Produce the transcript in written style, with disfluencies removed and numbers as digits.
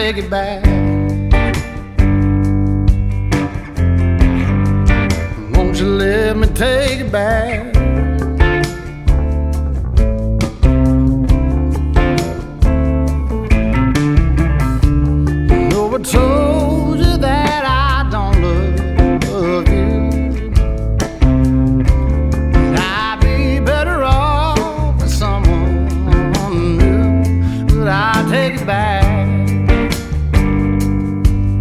take it back. Won't you let me take it back?